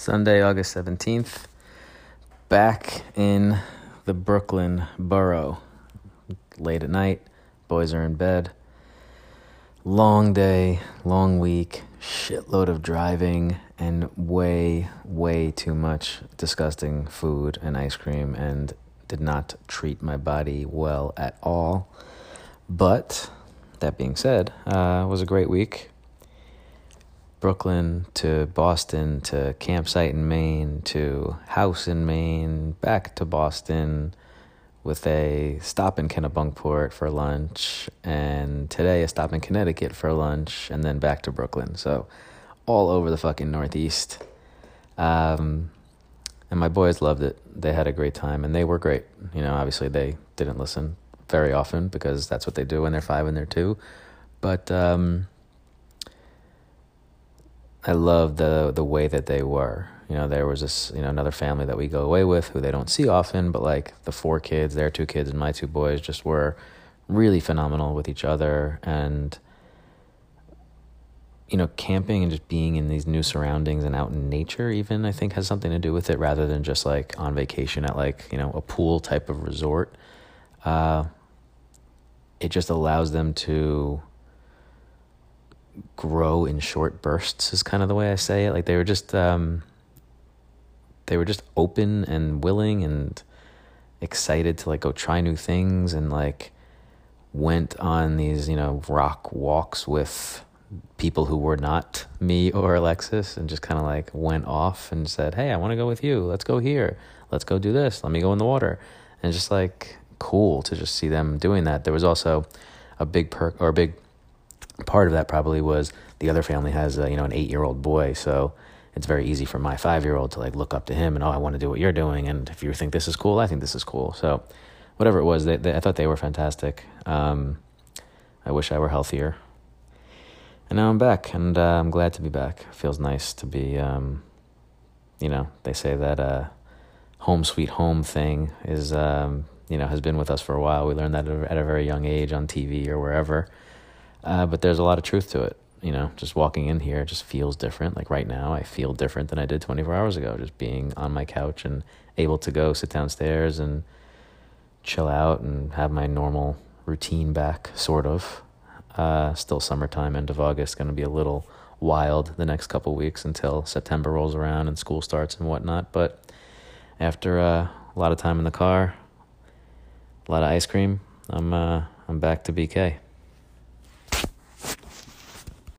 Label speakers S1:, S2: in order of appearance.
S1: Sunday, August 17th, back in the Brooklyn borough. Late at night, boys are in bed. Long day, long week, shitload of driving, and way, way too much disgusting food and ice cream, and did not treat my body well at all. But, that being said, it was a great week. Brooklyn to Boston to campsite in Maine to house in Maine, back to Boston with a stop in Kennebunkport for lunch, and today a stop in Connecticut for lunch, and then back to Brooklyn. So all over the fucking Northeast. And my boys loved it. They had a great time, and they were great. You know, obviously they didn't listen very often because that's what they do when they're 5 and they're 2. But I loved the way that they were. You know, there was this, another family that we go away with who they don't see often, but like the 4 kids, their 2 kids and my 2 boys just were really phenomenal with each other. And, camping and just being in these new surroundings and out in nature even, I think has something to do with it rather than just like on vacation at like, a pool type of resort. It just allows them to grow in short bursts is kind of the way I say it. Like they were just open and willing and excited to like go try new things, and like went on these, rock walks with people who were not me or Alexis, and just kind of like went off and said, hey, I want to go with you. Let's go here. Let's go do this. Let me go in the water. And just like cool to just see them doing that. There was also a big part of that probably was the other family has an 8-year-old boy, so it's very easy for my 5-year-old to like look up to him and, I want to do what you're doing, and if you think this is cool, I think this is cool. So whatever it was, I thought they were fantastic. I wish I were healthier. And now I'm back, and I'm glad to be back. It feels nice to be, they say that home sweet home thing is, has been with us for a while. We learned that at a very young age on TV or wherever. But there's a lot of truth to it. Just walking in here just feels different. Like right now, I feel different than I did 24 hours ago, just being on my couch and able to go sit downstairs and chill out and have my normal routine back, sort of. Still summertime, end of August, going to be a little wild the next couple weeks until September rolls around and school starts and whatnot. But after a lot of time in the car, a lot of ice cream, I'm back to BK.